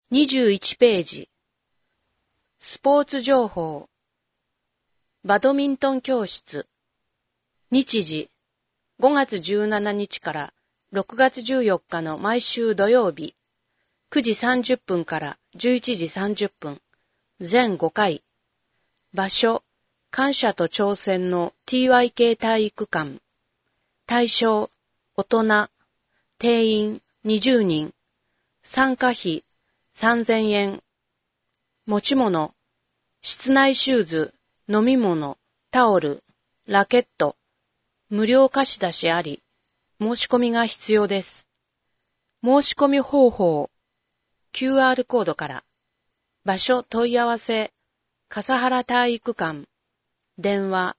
21ページ。スポーツ情報。バドミントン教室。日時。5月17日から6月14日の毎週土曜日。9時30分から11時30分。全5回。場所。感謝と挑戦の TYK 体育館。対象。大人。定員20人。参加費3000円。持ち物。室内シューズ、飲み物、タオル、ラケット。無料貸し出しあり。申し込みが必要です。申し込み方法。QR コードから。場所問い合わせ。笠原体育館。電話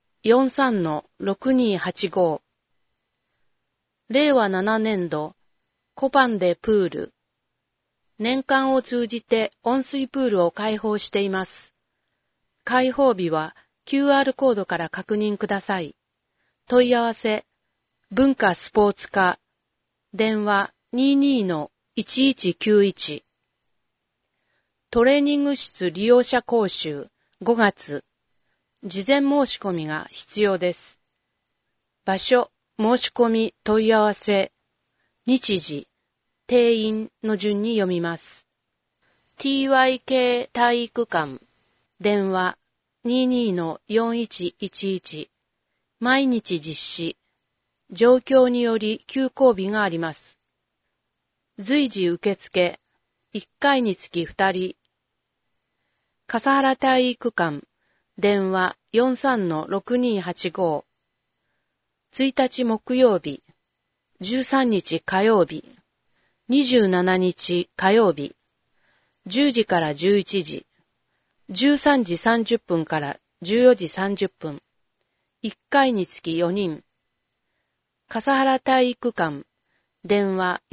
43-6285。令和7年度。コパンでプール。年間を通じて温水プールを開放しています。開放日は QR コードから確認ください。問い合わせ。文化スポーツ課。電話 22-1191。トレーニング室利用者講習5月。事前申し込みが必要です。場所、申し込み、問い合わせ。日時、定員の順に読みます。TYK 体育館。電話 22-4111。毎日実施。状況により休校日があります。随時受付。1回につき2人。笠原体育館。電話 43-6285。1日木曜日。13日火曜日。27日火曜日。10時から11時。13時30分から14時30分。1回につき4人。笠原体育館。電話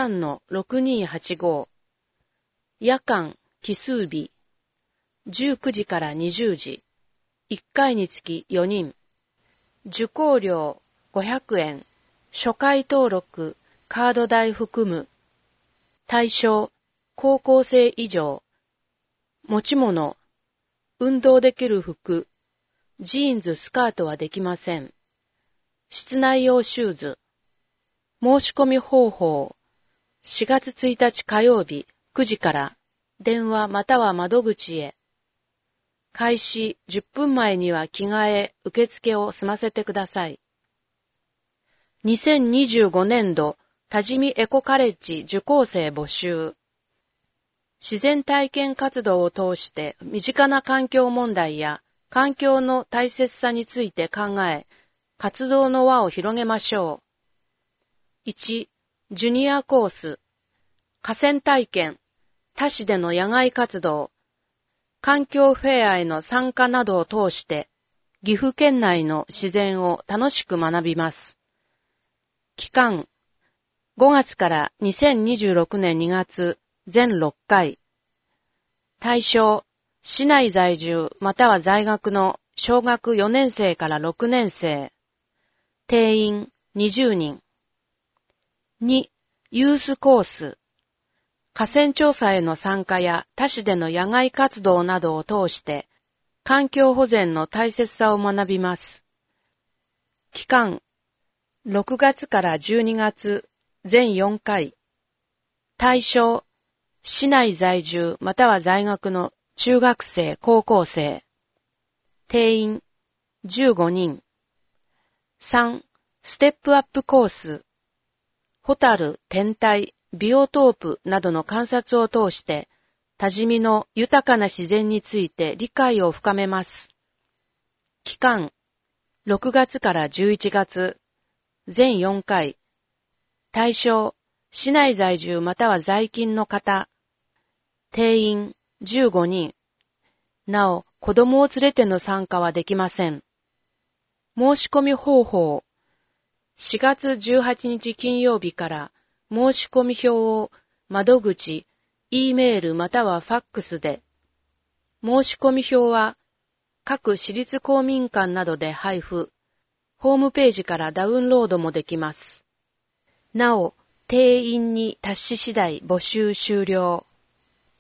43-6285。夜間奇数日。19時から20時。1回につき4人。受講料500円。初回登録、カード代含む。対象、高校生以上。持ち物、運動できる服、ジーンズ、スカートはできません。室内用シューズ。申し込み方法。4月1日火曜日9時から電話または窓口へ。開始10分前には着替え、受付を済ませてください。2025年度多治見エコカレッジ受講生募集。自然体験活動を通して身近な環境問題や環境の大切さについて考え、活動の輪を広げましょう。1、ジュニアコース。河川体験、他市での野外活動、環境フェアへの参加などを通して、岐阜県内の自然を楽しく学びます。期間、5月から2026年2月、全6回。対象、市内在住または在学の小学4年生から6年生。定員20人。2、ユースコース。河川調査への参加や他市での野外活動などを通して、環境保全の大切さを学びます。期間、6月から12月、全4回。対象、市内在住または在学の中学生、高校生。定員、15人。3、ステップアップコース。ホタル、天体、ビオトープなどの観察を通して、多治見の豊かな自然について理解を深めます。期間、6月から11月、全4回。対象、市内在住または在勤の方。定員、15人。なお、子供を連れての参加はできません。申し込み方法。4月18日金曜日から申し込み表を窓口、E メールまたはファックスで。申し込み表は各私立公民館などで配布。ホームページからダウンロードもできます。なお、定員に達し次第募集終了。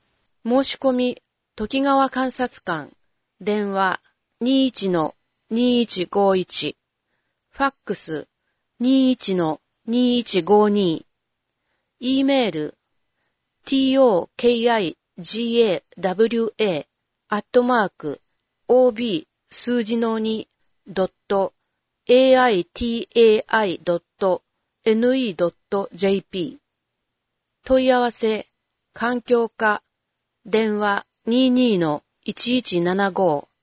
申し込み、時川監察官、電話 21-2151、ファックス 21-2152、E メール tokigawa@ob 数字の 2.aitai.ne.jp 問い合わせ環境課電話 22-1175